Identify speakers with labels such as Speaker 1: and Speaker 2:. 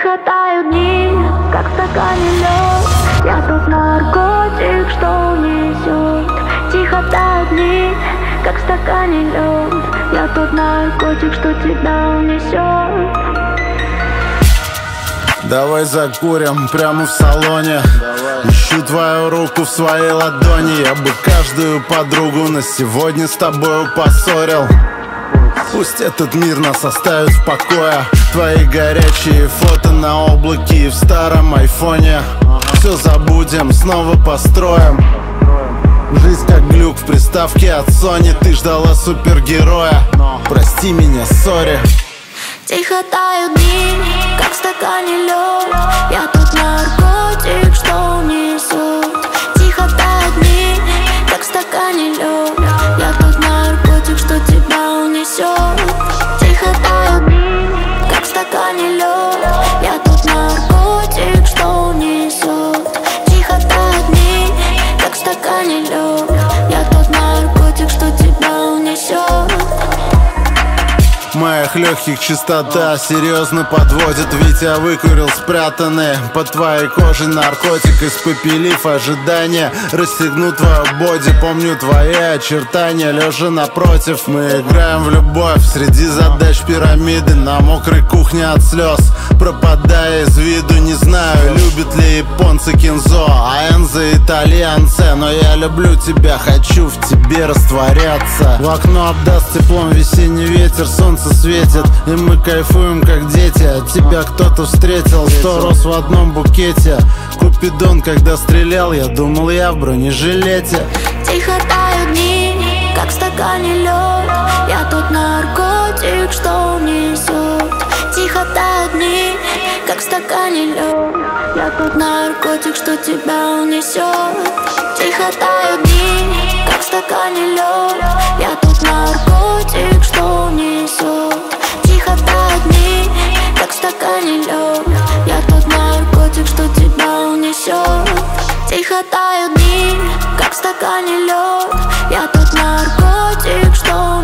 Speaker 1: Тихо тают дни, как в стакане лед. Я тот наркотик, что унесет. Тихо тают дни, как в стакане лед. Я тот наркотик, что тебя унесет.
Speaker 2: Давай закурим прямо в салоне. Ищу твою руку в своей ладони. Я бы каждую подругу на сегодня с тобою поссорил. Пусть этот мир нас оставит в покое. Твои горячие фото на облаке и в старом айфоне. Все забудем, снова построим. Жизнь как глюк в приставке от Sony. Ты ждала супергероя, прости меня, сори.
Speaker 1: Тихо тают дни, как в стакане лед. Я тот наркотик, что унесет. Тихо тают дни, как в стакане лед. Я тот наркотик, что тебя унесет. Тихо тают дни, как в стакане лед. Я тот наркотик, что унесет. Тихо тают дни, как в стакане лед. Я тот наркотик, что тебя унесет.
Speaker 2: Моих легких чистота серьезно подводит. Витя выкурил спрятанный под твоей кожей наркотик. Испепелив ожидания, расстегну твою боди. Помню твои очертания, лежа напротив. Мы играем в любовь среди задач пирамиды. На мокрой кухне от слез, пропадая из виду. Не знаю, любят ли японцы кинзо, а Энзо итальянцы. Но я люблю тебя, хочу в тебе растворяться. В окно обдаст теплом весенний ветер, солнце светит, и мы кайфуем как дети. От тебя кто-то встретил 100 роз в одном букете. Купидон, когда стрелял, я думал, я в бронежилете.
Speaker 1: Тихо тают дни, как в стакане лед. Я тот наркотик, что унесет. Тихо тают дни, как в стакане лед. Я тот наркотик, что тебя унесет. Тихо тают дни, как в стакане лед. Я тот наркотик, что унесет. Тихо тают дни, как в стакане лед. Я тот наркотик, что тебя унесет. Тихо тают дни, как в стакане лед. Я тот наркотик, что